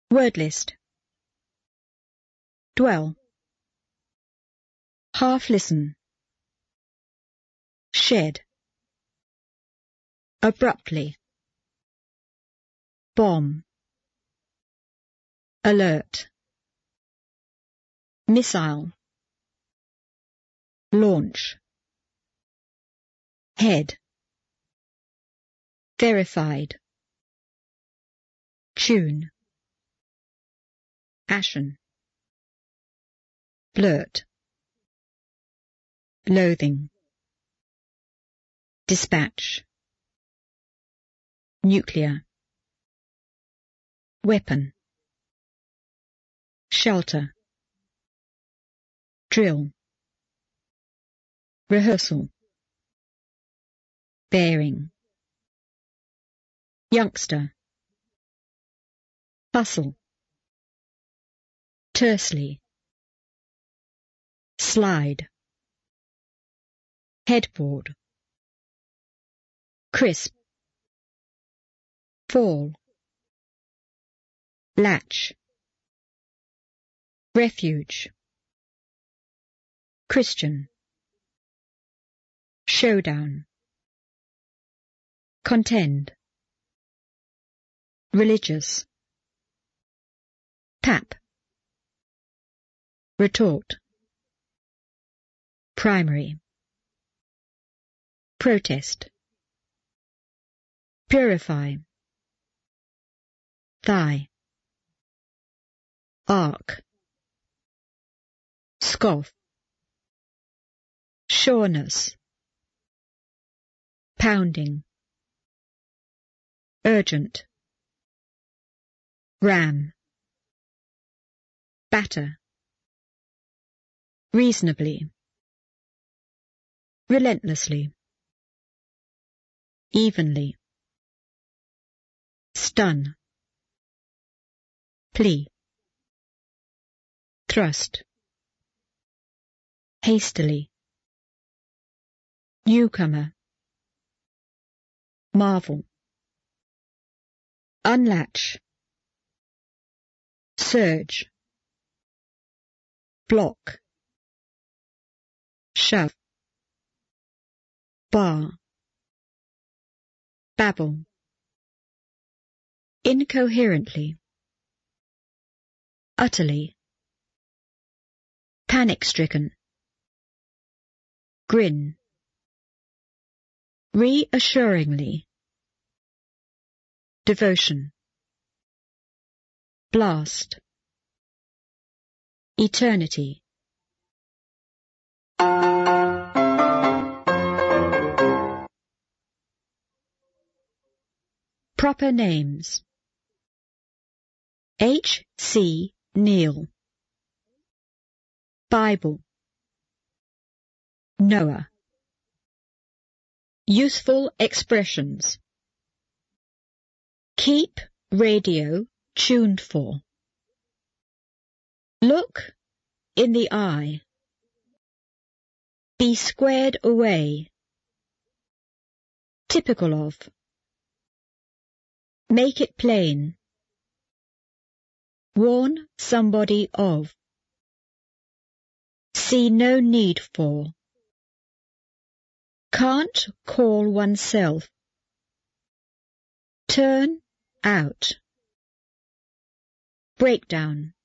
Word list. Dwell. Half listen. Shed. Abruptly. Bomb. Alert. Missile. Launch. Head. Verified. Tune. Ashen. Blurt. Loathing. Dispatch. Nuclear. Weapon. Shelter. Drill. Rehearsal. Bearing. Youngster. Bustle. Tersely. Slide. Headboard. Crisp. Fall. Latch. Refuge. Christian. Showdown. Contend. Religious. Tap. Retort. Primary. Protest. Purify. Thigh. Arc. Scoff. Sureness. Pounding. Urgent. Ram. Batter. Reasonably. Relentlessly. Evenly. Stun. Plea. Thrust. Hastily. Newcomer. Marvel. Unlatch. Surge. Block. Shove. Bar. Babble. Incoherently. Utterly. Panic-stricken. Grin. Reassuringly. Devotion. Blast. Eternity. Proper names. H. C. Neal. Bible. Noah. Useful expressions. Keep radio tuned for. Look in the eye. Be squared away. Typical of. Make it plain. Warn somebody of. See no need for. Can't call oneself. Turn out. Breakdown.